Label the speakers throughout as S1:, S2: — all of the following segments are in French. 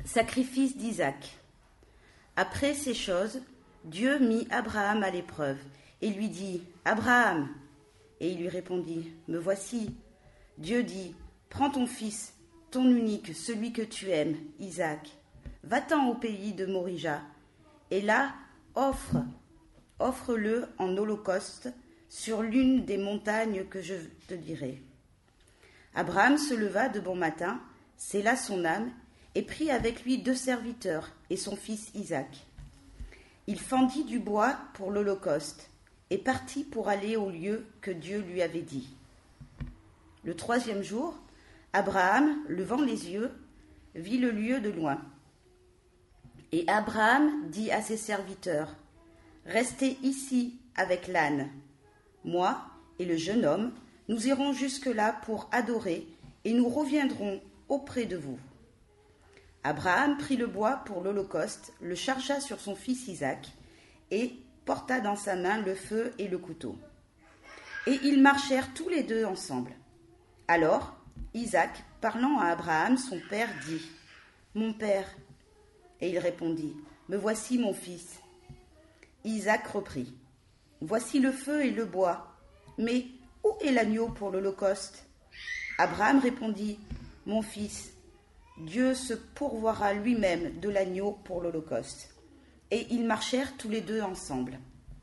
S1: Sacrifice d'Isaac. Après ces choses, Dieu mit Abraham à l'épreuve et lui dit « Abraham !» Et il lui répondit « Me voici !» Dieu dit « Prends ton fils, ton unique, celui que tu aimes, Isaac. Va-t'en au pays de Morija, et là, offre-le en holocauste sur l'une des montagnes que je te dirai. » Abraham se leva de bon matin, sella son âme, et prit avec lui 2 serviteurs et son fils Isaac. Il fendit du bois pour l'holocauste et partit pour aller au lieu que Dieu lui avait dit. Le 3e jour, Abraham, levant les yeux, vit le lieu de loin. Et Abraham dit à ses serviteurs, « Restez ici avec l'âne. Moi et le jeune homme, nous irons jusque-là pour adorer et nous reviendrons auprès de vous. » Abraham prit le bois pour l'holocauste, le chargea sur son fils Isaac et porta dans sa main le feu et le couteau. Et ils marchèrent tous les 2 ensemble. Alors Isaac, parlant à Abraham, son père, dit « Mon père !» Et il répondit « Me voici, mon fils. » Isaac reprit « Voici le feu et le bois, mais où est l'agneau pour l'holocauste ?» Abraham répondit « Mon fils, Dieu se pourvoira lui-même de l'agneau pour l'holocauste. » Et ils marchèrent tous les 2 ensemble.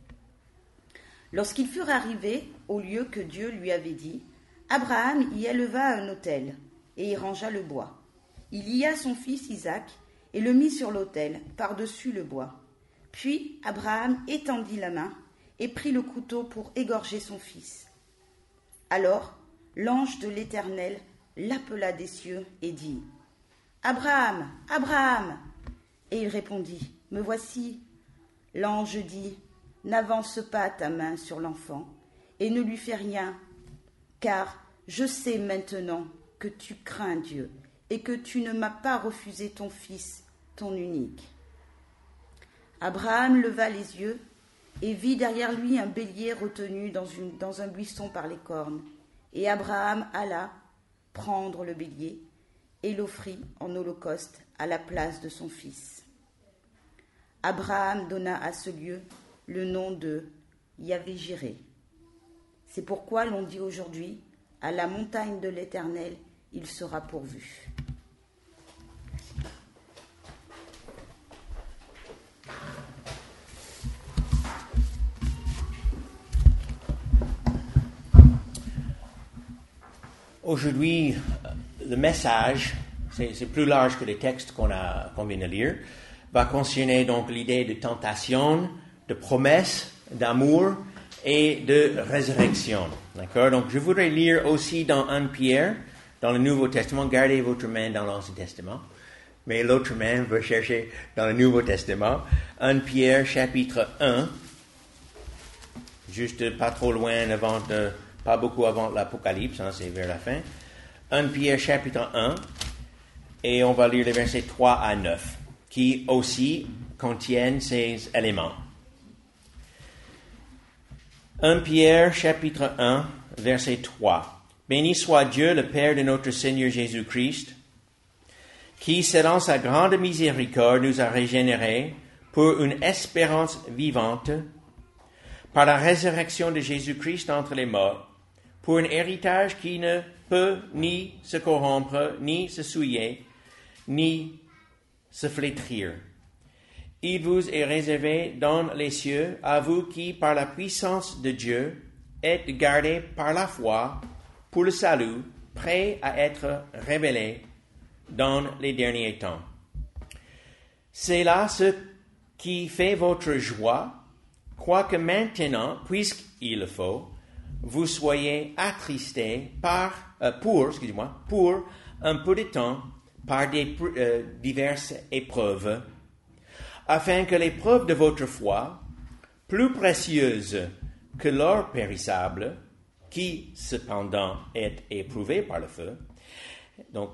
S1: Lorsqu'ils furent arrivés au lieu que Dieu lui avait dit, Abraham y éleva un autel et y rangea le bois. Il lia son fils Isaac et le mit sur l'autel, par-dessus le bois. Puis Abraham étendit la main et prit le couteau pour égorger son fils. Alors l'ange de l'Éternel l'appela des cieux et dit « Abraham, Abraham !» Et il répondit « Me voici. » L'ange dit « N'avance pas ta main sur l'enfant et ne lui fais rien, car je sais maintenant que tu crains Dieu et que tu ne m'as pas refusé ton fils, ton unique. » Abraham leva les yeux et vit derrière lui un bélier retenu dans un buisson par les cornes. Et Abraham alla prendre le bélier et l'offrit en holocauste à la place de son fils. Abraham donna à ce lieu le nom de Yahvé-Jiré. C'est pourquoi l'on dit aujourd'hui, à la montagne de l'Éternel, il sera pourvu.
S2: Aujourd'hui, le message, c'est plus large que les textes qu'on vient de lire, va concerner donc l'idée de tentation, de promesse, d'amour et de résurrection. D'accord? Donc, je voudrais lire aussi dans 1 Pierre, dans le Nouveau Testament. Gardez votre main dans l'Ancien Testament, mais l'autre main va chercher dans le Nouveau Testament. 1 Pierre, chapitre 1, juste pas trop loin pas beaucoup avant l'Apocalypse, c'est vers la fin. 1 Pierre, chapitre 1, et on va lire les versets 3 à 9, qui aussi contiennent ces éléments. 1 Pierre, chapitre 1, verset 3. Béni soit Dieu, le Père de notre Seigneur Jésus-Christ, qui, selon sa grande miséricorde, nous a régénérés pour une espérance vivante, par la résurrection de Jésus-Christ entre les morts, pour un héritage qui ne peut ni se corrompre, ni se souiller, ni se flétrir. Il vous est réservé dans les cieux, à vous qui, par la puissance de Dieu, êtes gardés par la foi pour le salut, prêts à être révélés dans les derniers temps. C'est là ce qui fait votre joie, quoique maintenant, puisqu'il le faut, vous soyez attristés pour un peu de temps par des diverses épreuves, afin que l'épreuve de votre foi, plus précieuse que l'or périssable, qui cependant est éprouvé par le feu, donc,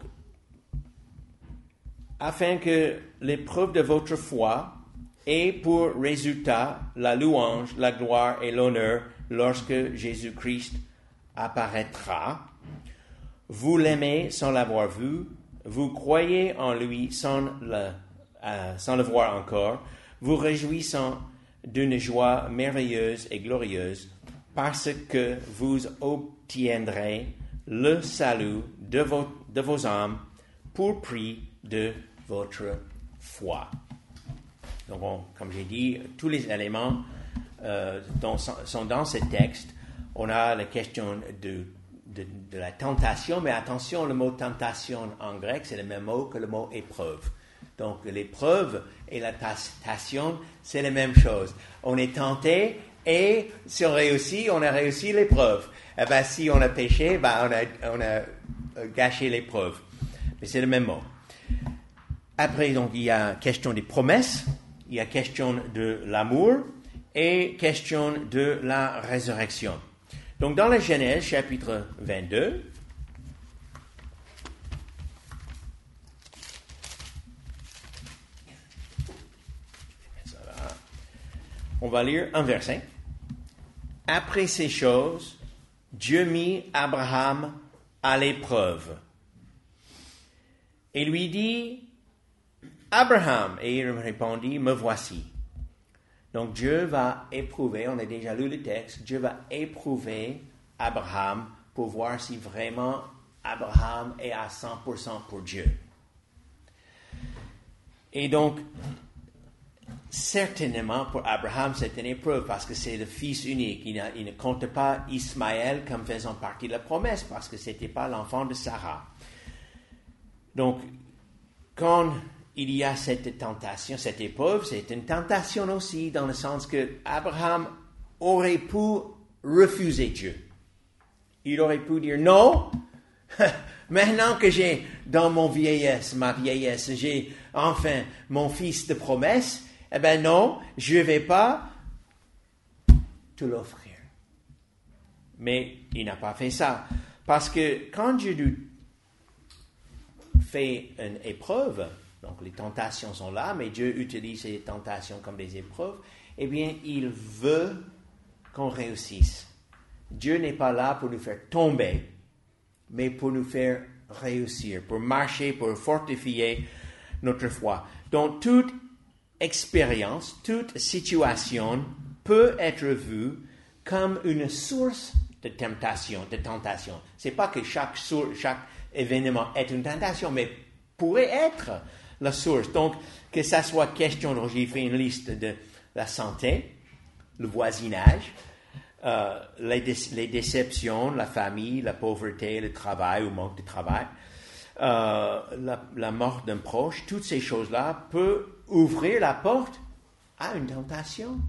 S2: afin que l'épreuve de votre foi ait pour résultat la louange, la gloire et l'honneur lorsque Jésus-Christ apparaîtra. Vous l'aimez sans l'avoir vu, vous croyez en lui sans le voir encore, vous réjouissant d'une joie merveilleuse et glorieuse, parce que vous obtiendrez le salut de vos âmes pour prix de votre foi. Donc, comme j'ai dit, tous les éléments sont dans ce texte. On a la question de la tentation, mais attention, le mot tentation en grec, c'est le même mot que le mot épreuve. Donc, l'épreuve et la tentation, c'est la même chose. On est tenté et si on réussit, on a réussi l'épreuve. Eh bien, si on a péché, on a gâché l'épreuve. Mais c'est le même mot. Après, donc, il y a question des promesses, il y a question de l'amour et question de la résurrection. Donc, dans la Genèse, chapitre 22, on va lire un verset. Après ces choses, Dieu mit Abraham à l'épreuve et lui dit, Abraham, et il répondit, me voici. Donc Dieu va éprouver, on a déjà lu le texte, Dieu va éprouver Abraham pour voir si vraiment Abraham est à 100% pour Dieu. Et donc, certainement pour Abraham, c'est une épreuve parce que c'est le fils unique. Il ne compte pas Ismaël comme faisant partie de la promesse parce que ce n'était pas l'enfant de Sarah. Donc, quand il y a cette tentation, cette épreuve, c'est une tentation aussi dans le sens que Abraham aurait pu refuser Dieu. Il aurait pu dire non. Maintenant que j'ai dans ma vieillesse, j'ai enfin mon fils de promesse, eh bien non, je ne vais pas te l'offrir. Mais il n'a pas fait ça. Parce que quand Dieu fait une épreuve, donc les tentations sont là, mais Dieu utilise ces tentations comme des épreuves, eh bien, il veut qu'on réussisse. Dieu n'est pas là pour nous faire tomber, mais pour nous faire réussir, pour marcher, pour fortifier notre foi. Donc, toute expérience, toute situation peut être vue comme une source de tentation. C'est pas que chaque événement est une tentation, mais pourrait être la source. Donc, que ça soit question, donc j'ai fait une liste de la santé, le voisinage, les déceptions, la famille, la pauvreté, le travail ou manque de travail, la mort d'un proche, toutes ces choses-là peuvent ouvrir la porte à une tentation.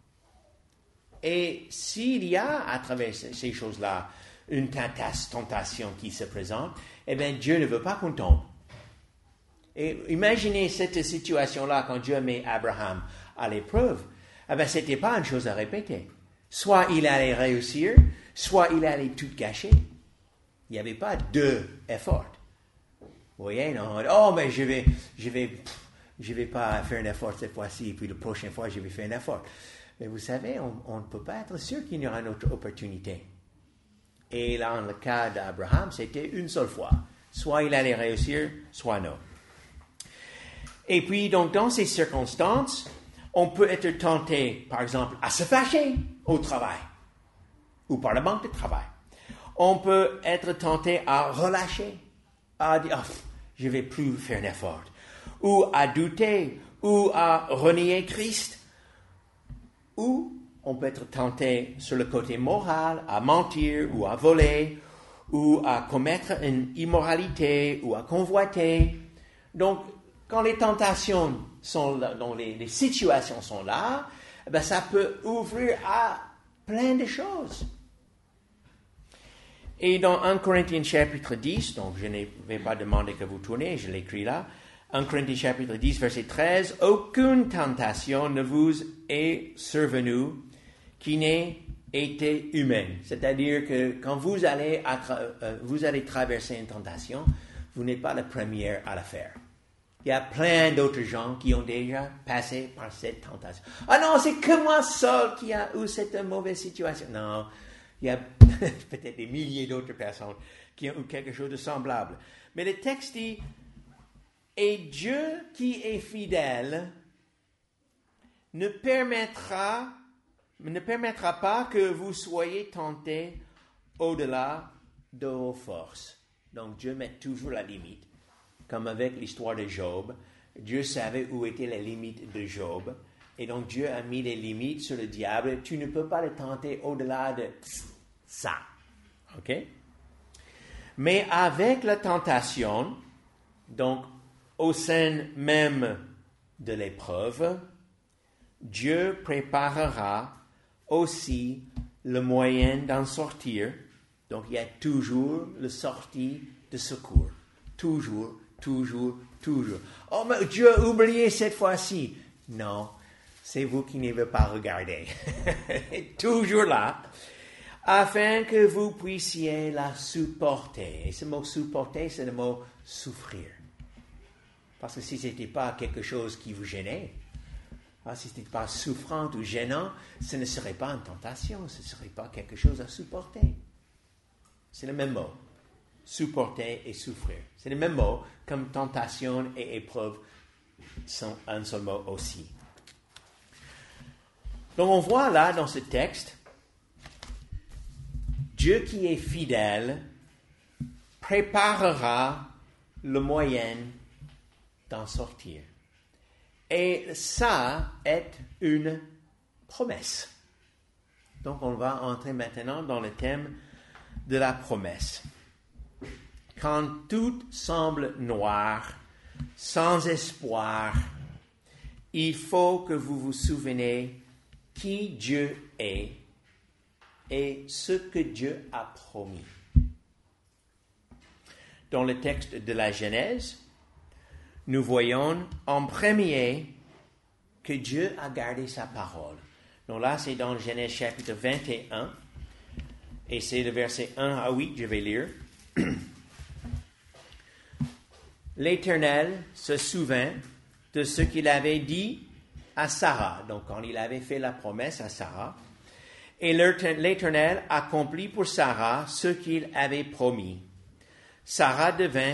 S2: Et s'il y a à travers ces choses-là une tentation qui se présente, eh bien Dieu ne veut pas qu'on tombe. Et imaginez cette situation-là quand Dieu met Abraham à l'épreuve, eh bien ce n'était pas une chose à répéter. Soit il allait réussir, soit il allait tout gâcher. Il n'y avait pas deux efforts. Vous voyez, non? Oh, mais je vais pas faire un effort cette fois-ci, et puis la prochaine fois, je vais faire un effort. Mais vous savez, on ne peut pas être sûr qu'il y aura une autre opportunité. Et là, dans le cas d'Abraham, c'était une seule fois. Soit il allait réussir, soit non. Et puis, donc, dans ces circonstances, on peut être tenté, par exemple, à se fâcher au travail ou par le manque de travail. On peut être tenté à relâcher, à dire je ne vais plus faire un effort, ou à douter, ou à renier Christ, ou on peut être tenté sur le côté moral à mentir ou à voler, ou à commettre une immoralité ou à convoiter. Donc, quand les tentations sont là, donc les situations sont là, ben ça peut ouvrir à plein de choses. Et dans 1 Corinthiens chapitre 10, donc je ne vais pas demander que vous tournez, je l'écris là, 1 Corinthiens chapitre 10, verset 13, « Aucune tentation ne vous est survenue qui n'ait été humaine. » C'est-à-dire que quand vous allez traverser une tentation, vous n'êtes pas la première à la faire. Il y a plein d'autres gens qui ont déjà passé par cette tentation. « Ah non, c'est que moi seul qui a eu cette mauvaise situation. » Non, il y a peut-être des milliers d'autres personnes qui ont eu quelque chose de semblable. Mais le texte dit, Et Dieu qui est fidèle ne permettra pas que vous soyez tentés au-delà de vos forces. Donc Dieu met toujours la limite, comme avec l'histoire de Job. Dieu savait où étaient les limites de Job. Et donc Dieu a mis les limites sur le diable. Tu ne peux pas le tenter au-delà de ça. OK? Mais avec la tentation, donc au sein même de l'épreuve, Dieu préparera aussi le moyen d'en sortir. Donc il y a toujours la sortie de secours. Toujours. Oh, mais Dieu a oublié cette fois-ci. Non, c'est vous qui n'avez pas regardé. Toujours là, afin que vous puissiez la supporter. Et ce mot supporter, c'est le mot souffrir. Parce que si ce n'était pas quelque chose qui vous gênait, si ce n'était pas souffrant ou gênant, ce ne serait pas une tentation, ce ne serait pas quelque chose à supporter. C'est le même mot. Supporter et souffrir. C'est le même mot, comme tentation et épreuve sont un seul mot aussi. Donc on voit là dans ce texte, Dieu qui est fidèle préparera le moyen d'en sortir. Et ça est une promesse. Donc on va entrer maintenant dans le thème de la promesse. Quand tout semble noir, sans espoir, il faut que vous vous souveniez qui Dieu est et ce que Dieu a promis. Dans le texte de la Genèse, nous voyons en premier que Dieu a gardé sa parole. Donc là, c'est dans Genèse chapitre 21, et c'est le verset 1 à 8, je vais lire. L'Éternel se souvint de ce qu'il avait dit à Sarah, donc quand il avait fait la promesse à Sarah, et l'Éternel accomplit pour Sarah ce qu'il avait promis. Sarah devint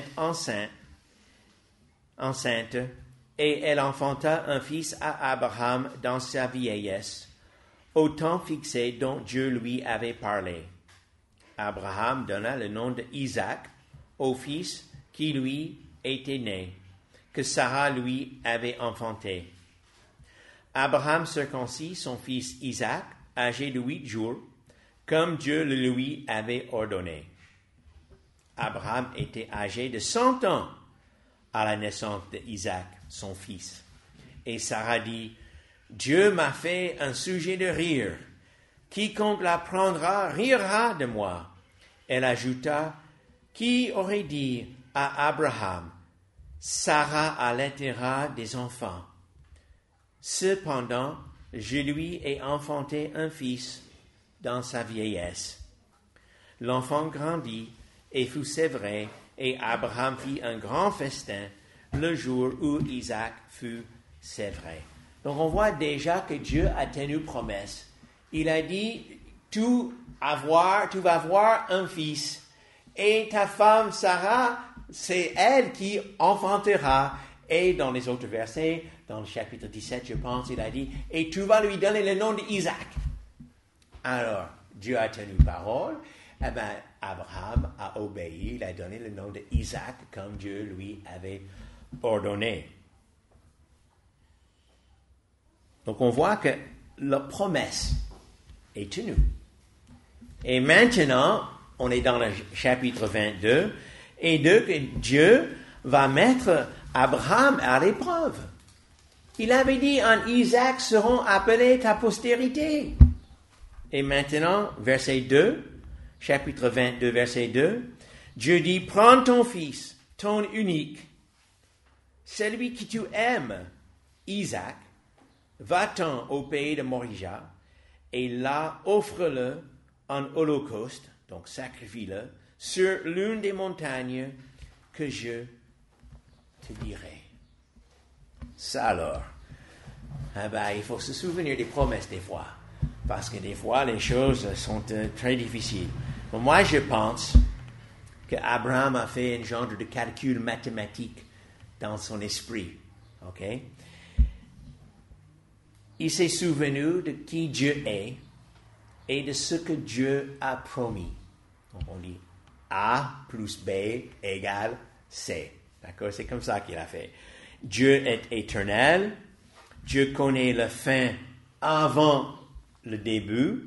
S2: enceinte, et elle enfanta un fils à Abraham dans sa vieillesse, au temps fixé dont Dieu lui avait parlé. Abraham donna le nom d'Isaac au fils qui lui était né, que Sarah lui avait enfanté. Abraham circoncit son fils Isaac, âgé de 8 jours, comme Dieu le lui avait ordonné. Abraham était âgé de 100 ans à la naissance d'Isaac, son fils. Et Sarah dit, « Dieu m'a fait un sujet de rire. Quiconque l'apprendra rira de moi. » Elle ajouta, « Qui aurait dit à Abraham, Sarah allaitera des enfants. Cependant, je lui ai enfanté un fils dans sa vieillesse. » L'enfant grandit et fut sévré, et Abraham fit un grand festin le jour où Isaac fut sévré. Donc on voit déjà que Dieu a tenu promesse. Il a dit, tu vas avoir un fils, et ta femme Sarah, c'est elle qui enfantera. Et dans les autres versets, dans le chapitre 17, je pense, il a dit, et tu vas lui donner le nom d'Isaac. Alors, Dieu a tenu parole. Eh bien, Abraham a obéi, il a donné le nom d'Isaac comme Dieu lui avait ordonné. Donc on voit que la promesse est tenue. Et maintenant, on est dans le chapitre 22, et que Dieu va mettre Abraham à l'épreuve. Il avait dit, en Isaac seront appelés ta postérité. Et maintenant, verset 2, chapitre 22, verset 2, Dieu dit, prends ton fils, ton unique, celui que tu aimes, Isaac, va-t'en au pays de Moria, et là offre-le en holocauste, donc sacrifie-le, sur l'une des montagnes que je te dirai. Ça alors, il faut se souvenir des promesses des fois, parce que des fois les choses sont très difficiles. Mais moi je pense qu'Abraham a fait un genre de calcul mathématique dans son esprit. OK? Il s'est souvenu de qui Dieu est et de ce que Dieu a promis. Donc on dit A plus B égale C. D'accord? C'est comme ça qu'il a fait. Dieu est éternel. Dieu connaît la fin avant le début.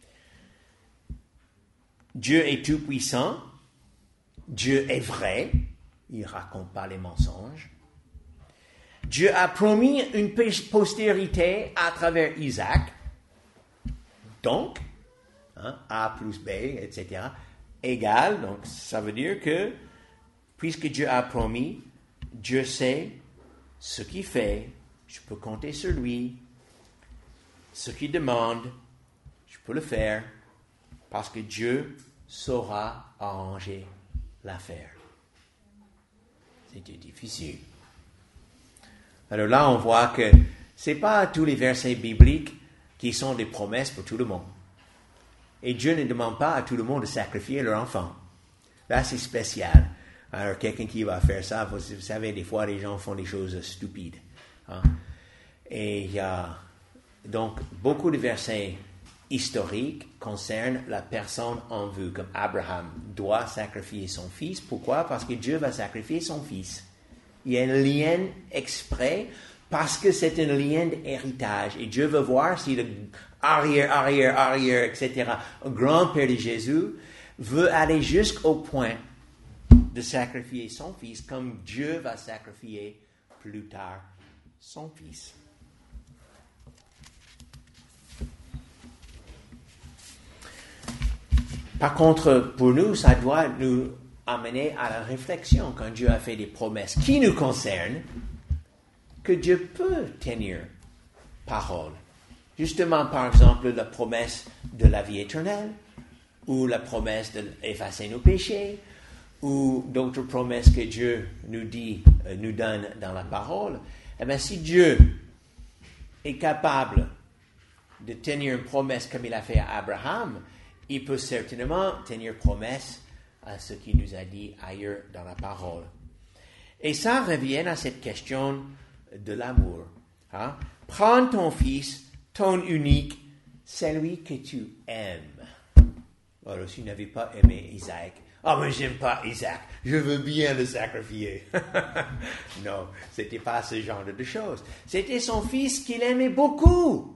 S2: Dieu est tout-puissant. Dieu est vrai. Il ne raconte pas les mensonges. Dieu a promis une postérité à travers Isaac. Donc, A plus B, etc., égale. Donc, ça veut dire que, puisque Dieu a promis, Dieu sait ce qu'il fait. Je peux compter sur lui. Ce qu'il demande, je peux le faire. Parce que Dieu saura arranger l'affaire. C'était difficile. Alors là, on voit que ce n'est pas tous les versets bibliques qui sont des promesses pour tout le monde. Et Dieu ne demande pas à tout le monde de sacrifier leur enfant. Là, c'est spécial. Alors, quelqu'un qui va faire ça, vous savez, des fois, les gens font des choses stupides. Et il y a donc beaucoup de versets historiques concernent la personne en vue, comme Abraham doit sacrifier son fils. Pourquoi? Parce que Dieu va sacrifier son fils. Il y a un lien exprès parce que c'est un lien d'héritage. Et Dieu veut voir si le arrière, etc., le grand-père de Jésus veut aller jusqu'au point de sacrifier son fils comme Dieu va sacrifier plus tard son fils. Par contre, pour nous, ça doit nous amener à la réflexion quand Dieu a fait des promesses qui nous concernent, que Dieu peut tenir parole. Justement, par exemple, la promesse de la vie éternelle, ou la promesse d'effacer nos péchés, ou d'autres promesses que Dieu nous donne dans la parole. Eh bien, si Dieu est capable de tenir une promesse comme il a fait à Abraham, il peut certainement tenir promesse à ce qu'il nous a dit ailleurs dans la parole. Et ça revient à cette question de l'amour. Prends ton fils, ton unique, celui que tu aimes. Alors, si tu n'avais pas aimé Isaac, mais j'aime pas Isaac, je veux bien le sacrifier. Non, c'était pas ce genre de choses. C'était son fils qu'il aimait beaucoup.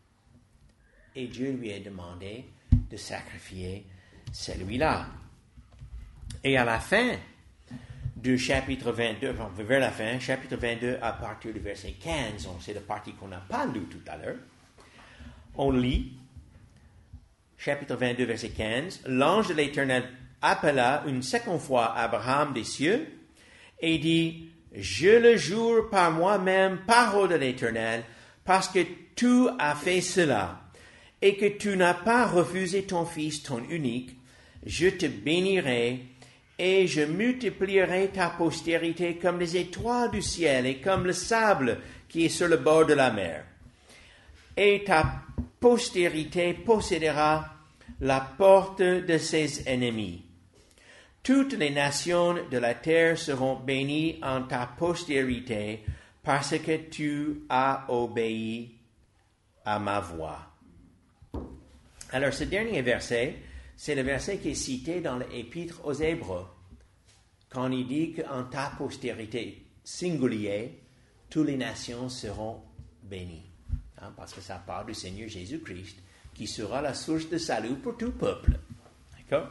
S2: Et Dieu lui a demandé de sacrifier celui-là. Et à la fin du chapitre 22, vers la fin, chapitre 22, à partir du verset 15, c'est la partie qu'on n'a pas lue tout à l'heure, on lit, chapitre 22, verset 15, l'ange de l'Éternel appela une seconde fois Abraham des cieux et dit, je le jure par moi-même, parole de l'Éternel, parce que tu as fait cela, et que tu n'as pas refusé ton fils, ton unique, je te bénirai et je multiplierai ta postérité comme les étoiles du ciel et comme le sable qui est sur le bord de la mer. Et ta postérité possédera la porte de ses ennemis. Toutes les nations de la terre seront bénies en ta postérité parce que tu as obéi à ma voix. Alors, ce dernier verset, c'est le verset qui est cité dans l'Épître aux Hébreux, quand il dit qu'en ta postérité singulier, toutes les nations seront bénies. Parce que ça parle du Seigneur Jésus-Christ, qui sera la source de salut pour tout peuple. D'accord?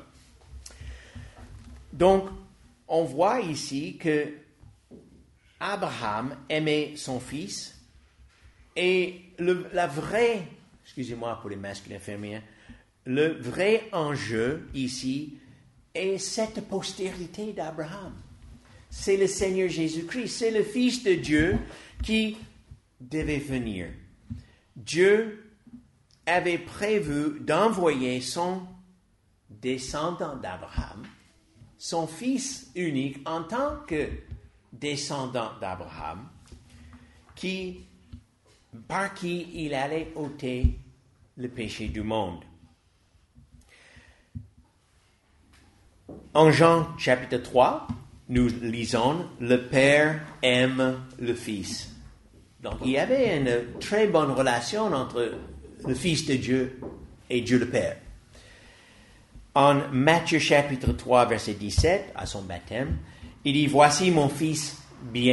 S2: Donc, on voit ici que Abraham aimait son fils, et la vraie, excusez-moi pour les masculins féminins, le vrai enjeu ici est cette postérité d'Abraham. C'est le Seigneur Jésus-Christ, c'est le Fils de Dieu qui devait venir. Dieu avait prévu d'envoyer son descendant d'Abraham, son fils unique en tant que descendant d'Abraham, par qui il allait ôter le péché du monde. En Jean chapitre 3, nous lisons, le Père aime le Fils. Donc, il y avait une très bonne relation entre le Fils de Dieu et Dieu le Père. En Matthieu chapitre 3, verset 17, à son baptême, il dit, « Voici mon Fils bien-aimé. »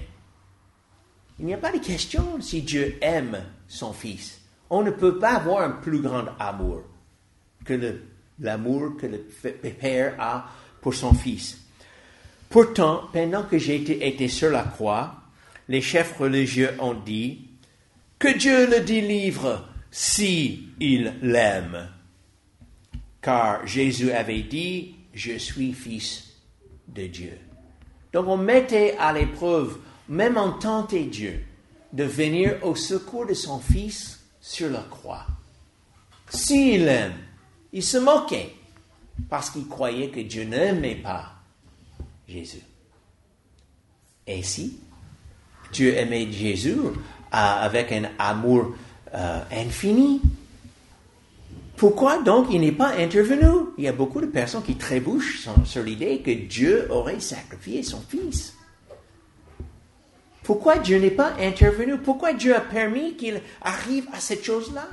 S2: Il n'y a pas de question si Dieu aime son Fils. On ne peut pas avoir un plus grand amour que l'amour que le Père a pour son Fils. Pourtant, pendant que j'ai été sur la croix, les chefs religieux ont dit que Dieu le délivre si il l'aime. Car Jésus avait dit, je suis fils de Dieu. Donc on mettait à l'épreuve, même on tentait Dieu, de venir au secours de son fils sur la croix. S'il l'aime, il se moquait parce qu'il croyait que Dieu n'aimait pas Jésus. Et si Dieu aimait Jésus avec un amour infini, pourquoi donc il n'est pas intervenu? Il y a beaucoup de personnes qui trébuchent sur l'idée que Dieu aurait sacrifié son Fils. Pourquoi Dieu n'est pas intervenu? Pourquoi Dieu a permis qu'il arrive à cette chose-là?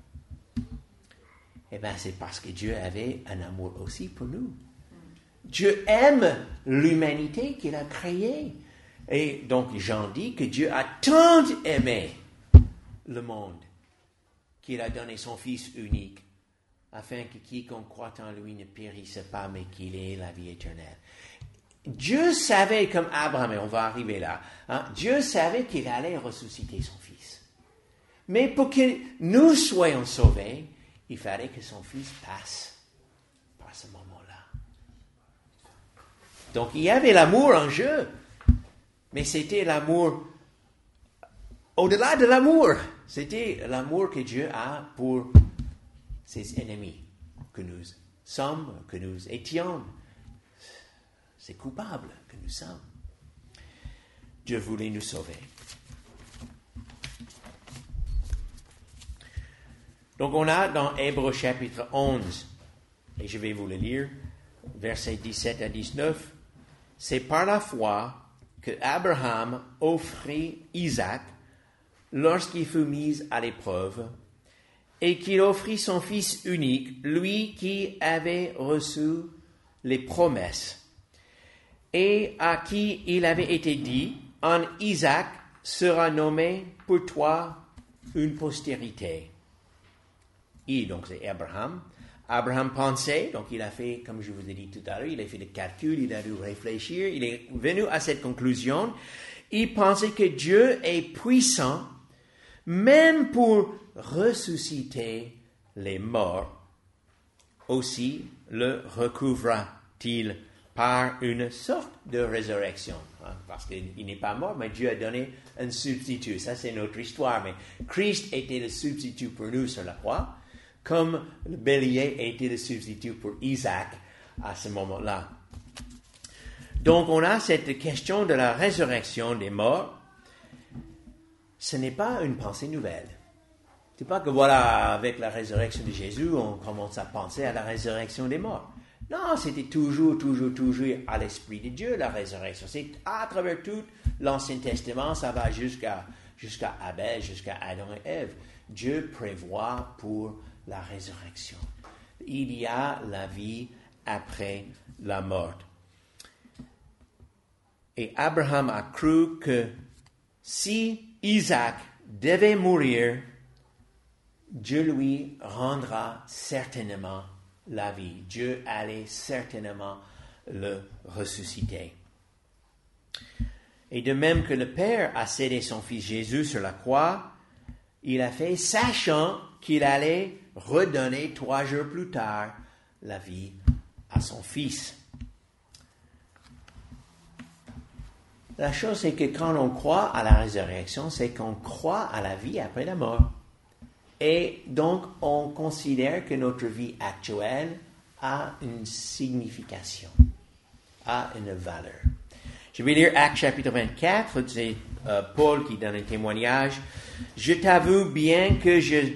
S2: Eh bien, c'est parce que Dieu avait un amour aussi pour nous. Dieu aime l'humanité qu'il a créée. Et donc, Jean dit que Dieu a tant aimé le monde qu'il a donné son Fils unique, afin que quiconque croit en lui ne périsse pas, mais qu'il ait la vie éternelle. Dieu savait, comme Abraham, et on va arriver là, Dieu savait qu'il allait ressusciter son Fils. Mais pour que nous soyons sauvés, il fallait que son Fils passe par ce moment-là. Donc, il y avait l'amour en jeu, mais c'était l'amour au-delà de l'amour. C'était l'amour que Dieu a pour ses ennemis, que nous sommes, que nous étions. C'est coupable que nous sommes. Dieu voulait nous sauver. Donc on a dans Hébreux chapitre 11, et je vais vous le lire, versets 17 à 19, c'est par la foi que Abraham offrit Isaac lorsqu'il fut mis à l'épreuve, et qu'il offrit son fils unique, lui qui avait reçu les promesses, et à qui il avait été dit, en Isaac sera nommé pour toi une postérité. Et donc c'est Abraham. Abraham pensait, donc il a fait, comme je vous ai dit tout à l'heure, il a fait des calculs, il a dû réfléchir, il est venu à cette conclusion. Il pensait que Dieu est puissant, même pour ressusciter les morts. Aussi le recouvra-t-il par une sorte de résurrection. Parce qu'il n'est pas mort, mais Dieu a donné un substitut. Ça, c'est notre histoire. Mais Christ était le substitut pour nous sur la croix, comme le bélier était le substitut pour Isaac à ce moment-là. Donc, on a cette question de la résurrection des morts. Ce n'est pas une pensée nouvelle. C'est pas que voilà, avec la résurrection de Jésus, on commence à penser à la résurrection des morts. Non, c'était toujours à l'Esprit de Dieu, la résurrection. C'est à travers tout l'Ancien Testament, ça va jusqu'à Abel, jusqu'à Adam et Ève. Dieu prévoit pour la résurrection. Il y a la vie après la mort. Et Abraham a cru que si Isaac devait mourir, Dieu lui rendra certainement la vie. Dieu allait certainement le ressusciter. Et de même que le Père a cédé son Fils Jésus sur la croix, il a fait sachant qu'il allait redonner 3 jours plus tard la vie à son Fils. La chose, c'est que quand on croit à la résurrection, c'est qu'on croit à la vie après la mort. Et donc, on considère que notre vie actuelle a une signification, a une valeur. Je vais lire Actes chapitre 24, c'est Paul qui donne un témoignage. Je t'avoue bien que je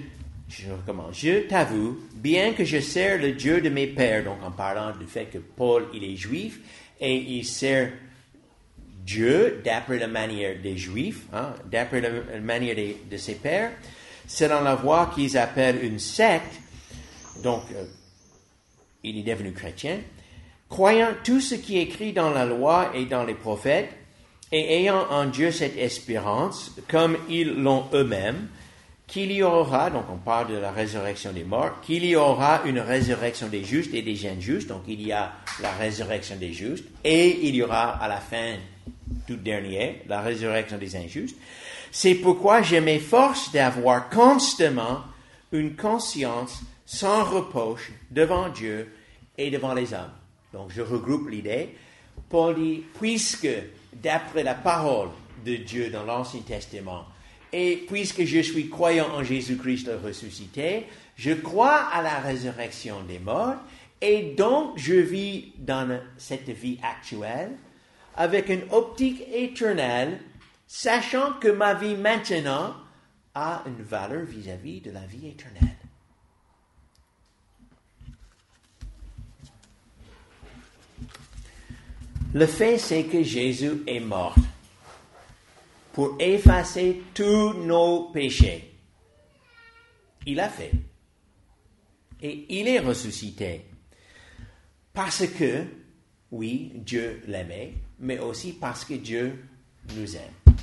S2: t'avoue bien que je sers le Dieu de mes pères, donc en parlant du fait que Paul, il est juif, et il sert Dieu d'après la manière des Juifs, d'après la manière de ses pères. C'est dans la voie qu'ils appellent une secte. Donc, il est devenu chrétien, croyant tout ce qui est écrit dans la loi et dans les prophètes, et ayant en Dieu cette espérance, comme ils l'ont eux-mêmes, qu'il y aura, donc on parle de la résurrection des morts, qu'il y aura une résurrection des justes et des injustes, donc il y a la résurrection des justes, et il y aura à la fin, tout dernier, la résurrection des injustes. C'est pourquoi je m'efforce d'avoir constamment une conscience sans reproche devant Dieu et devant les hommes. Donc je regroupe l'idée. Paul dit, puisque d'après la parole de Dieu dans l'Ancien Testament, et puisque je suis croyant en Jésus-Christ le ressuscité, je crois à la résurrection des morts, et donc je vis dans cette vie actuelle avec une optique éternelle, sachant que ma vie maintenant a une valeur vis-à-vis de la vie éternelle. Le fait, c'est que Jésus est mort pour effacer tous nos péchés. Il l'a fait. Et il est ressuscité. Parce que, oui, Dieu l'aimait, mais aussi parce que Dieu nous aime.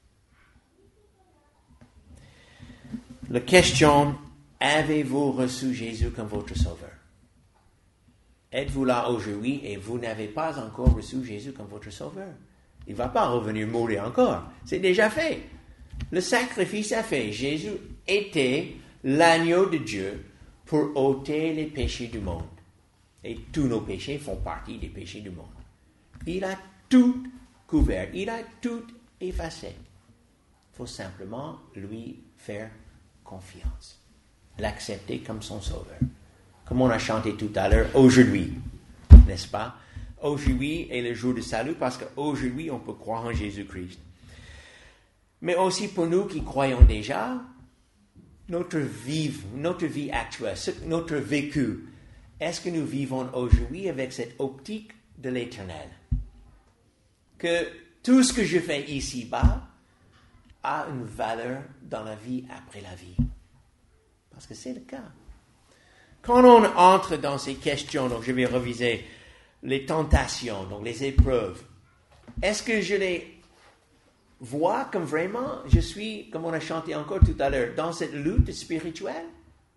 S2: La question, avez-vous reçu Jésus comme votre sauveur? Êtes-vous là aujourd'hui et vous n'avez pas encore reçu Jésus comme votre sauveur? Il ne va pas revenir mourir encore. C'est déjà fait. Le sacrifice est fait. Jésus était l'agneau de Dieu pour ôter les péchés du monde. Et tous nos péchés font partie des péchés du monde. Il a tout couvert. Il a tout effacé. Il faut simplement lui faire confiance. L'accepter comme son sauveur. Comme on a chanté tout à l'heure, aujourd'hui, n'est-ce pas? Aujourd'hui est le jour du salut parce qu'aujourd'hui, on peut croire en Jésus-Christ. Mais aussi pour nous qui croyons déjà, notre vie actuelle, notre vécu, est-ce que nous vivons aujourd'hui avec cette optique de l'éternel? Que tout ce que je fais ici-bas a une valeur dans la vie après la vie. Parce que c'est le cas. Quand on entre dans ces questions, donc je vais reviser les tentations, donc les épreuves, est-ce que je les vois comme vraiment, je suis, comme on a chanté encore tout à l'heure, dans cette lutte spirituelle?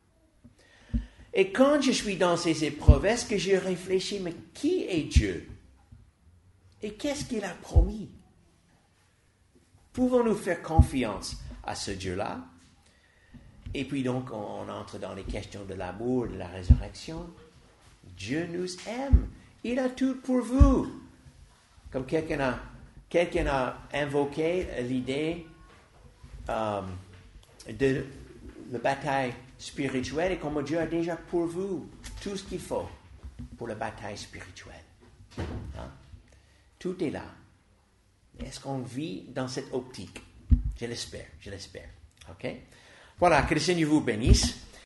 S2: Et quand je suis dans ces épreuves, est-ce que je réfléchis, mais qui est Dieu? Et qu'est-ce qu'il a promis? Pouvons-nous faire confiance à ce Dieu-là? Et puis donc, on entre dans les questions de l'amour, de la résurrection. Dieu nous aime. Il a tout pour vous. Comme quelqu'un a invoqué l'idée de la bataille spirituelle et comment Dieu a déjà pour vous tout ce qu'il faut pour la bataille spirituelle. Tout est là. Est-ce qu'on vit dans cette optique? Je l'espère. OK? Voilà, que le Seigneur vous bénisse.